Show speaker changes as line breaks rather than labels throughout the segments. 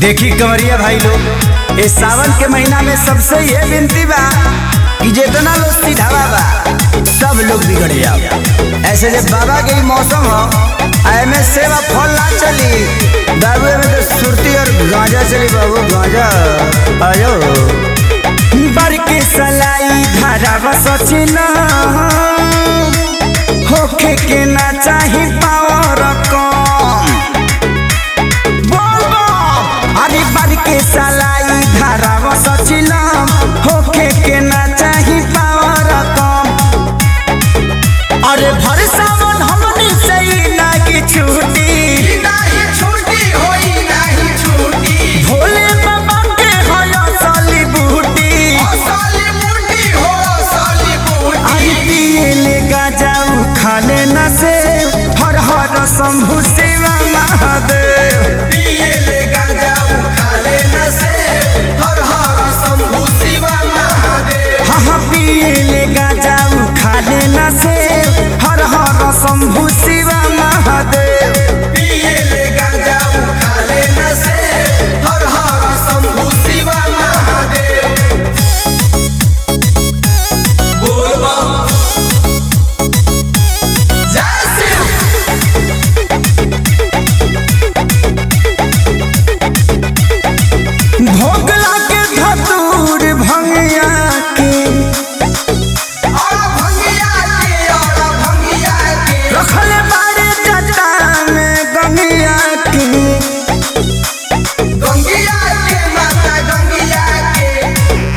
देखी कंवरिया भाई लोग, इस सावन के महीना में सबसे ये विनती बा कि जितना लोग सीधावा बा सब लोग बिगड़ जाओ। ऐसे जब बाबा के मौसम हो में सेवा फल ना चली, बाबू में तो सुरती और गांजा चली। बाबू गांजा आयो बर के सलाई धारा बसचिना होखे के ना चाही पावर कम। अरे बर के सलाई धारा बसचिना होखे के ना चाही पावर कम। अरे भर सावन हमनी से ना की छूटी भोले बाबा के होया साली बूटी। अरे पिए ले गाजाऊ खा लेना से हर हर शंभु शिव महादेव।
पिए ले गाजाऊ खा लेना से हर हर शंभु शिव महादेव।
हाँ पिए ले गाजाऊ खा लेना से हर हर शंभु शिव महादेव।
पिए ले गाजाऊ खा लेना से हर हर शंभु शिव महादेव। बोल बम जय शिव।
भोग लागे धतूर भंगिया के
और भंगिया के
रखले बारे जटा में गंगिया के।
गंगिया के माता गंगिया के।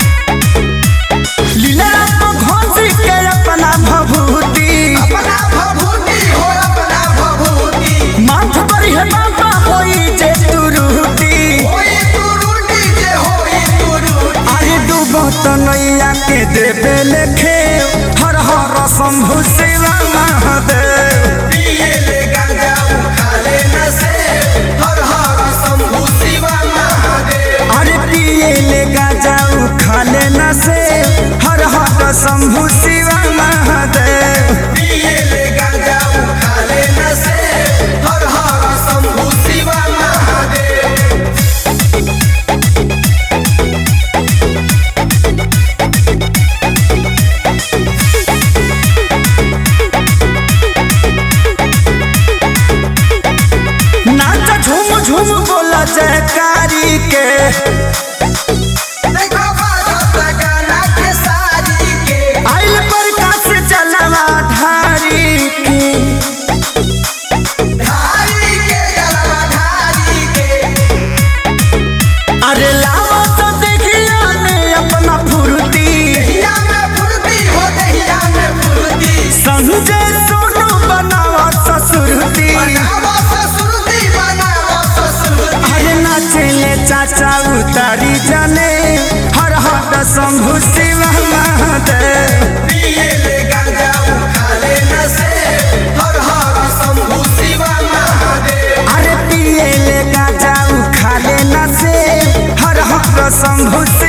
लीला को घोंसी के अपना भभूति
अपना भभूति हो अपना भभूति।
माथ पर है बाबा होई जे तुरुटी।
होई तुरुटी जे होई तुरुटी।
अरे डूबो तो नैया के देवे लेखे हर हर शंभु शिव महादेव।
पिए ले गाजाऊ खा लेना से हर हर शंभु शिव महादेव।
अरे पिए ले गाजाऊ खा लेना से हर हर शंभु शिव महादेव।
पिए ले गाजाऊ खा लेना से हर हर शंभु शिव महादेव।
नाच झूम झूम बोला जयकारी के।
देखो बाजता गाना के सारी के।
आइल प्रकाश चलवा धारी के।
धारी के जलवा धारी के।
अरे लावा तो देखिया ने अपना फुर्ती
दहिया में फुर्ती हो दहिया में फुर्ती।
संजय सोनू बनावा ससुरती।
बनावा ससुरती बनावा ससुरती।
अरे नाचले चाचा उतारी जाने हर हर शंभु शिव महादेव।
पिए ले गाजाऊ खा लेना से हर हर शंभु शिव महादेव।
अरे पिए ले गाजाऊ खा लेना से हर हर शंभु शिव